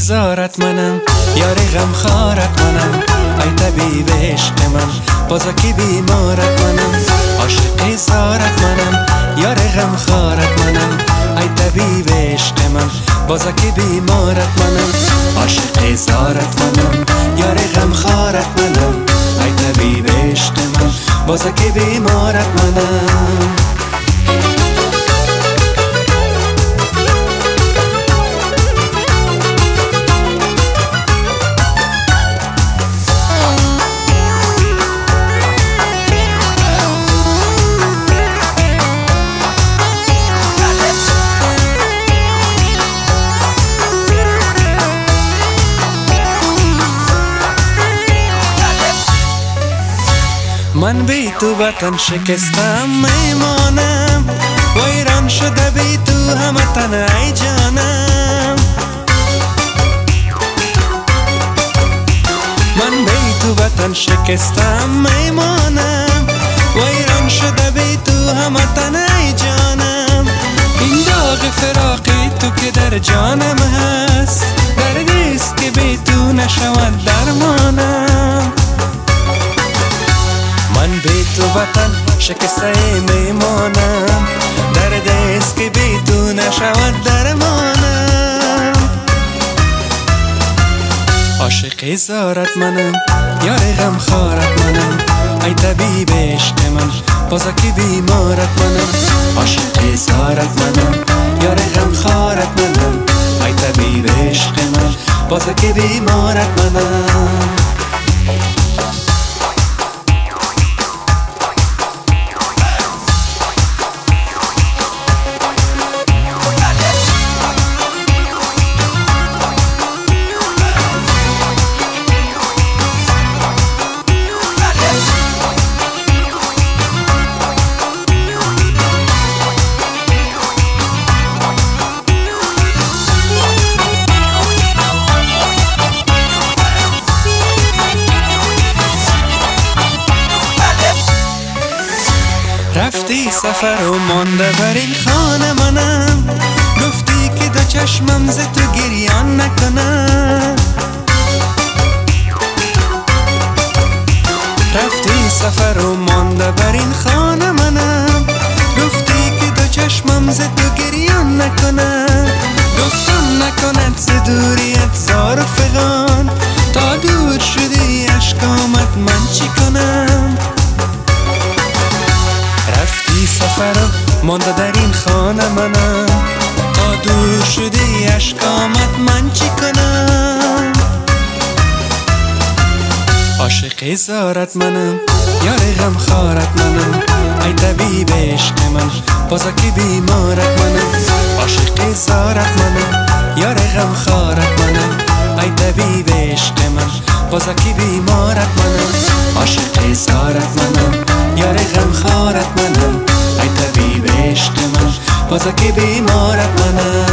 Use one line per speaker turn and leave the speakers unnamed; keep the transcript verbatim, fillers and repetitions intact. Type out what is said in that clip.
زارت منم، یار غم خارت منم، ای طبیب عشق من، بازا کی بیمارت منم. عاشق زارت منم، یار غم خارت منم، ای طبیب عشق من، بازا کی بیمارت منم. عاشق زارت منم، یار غم خارت منم، ای طبیب عشق من، بازا کی بیمارت منم. من بی تو وطن شکستم میمانم، ویران شده بی تو همه تن ای جانم. من بی تو وطن شکستم میمانم، ویران شده بی تو همه تن ای جانم. این داغ فراقی تو که در جانم هست، دردیست که بی تو نشود درمانم. من بی تو وطن شکسته میمانم، درد است که بی تو نشود درمانم. عاشق زارت منم، یار غم خارت منم، ای طبیب عشق من، بازا کی بیمارت منم. عاشق زارت منم، یار غم خارت منم، ای طبیب عشق من، بازا کی بیمارت منم. رفتی سفر و مانده بر این خانه منم، گفتی که دو چشمم ز تو گریان نکنم. رفتی سفر و مانده بر این خانه منم، گفتی که دو چشمم ز تو گریان نکنم. گفتم نکند ز دوریت زار و فغان، تا دور شدی اشک آمد من چی کنم. رفتی سفر و مانده در این خانه منم، تا دور شدی اشک آمد من چی کنم. عاشق زارت منم، یار غم خارت منم، ای طبیب عشق من، بازا کی بیمارت منم. عاشق زارت منم، یار غم خارت منم، ای طبیب عشق من، بازا کی بیمارت منم. عاشق زارت منم، یار غم خارت منم، ای طبیب عشق من، بازا کی بیمارت منم.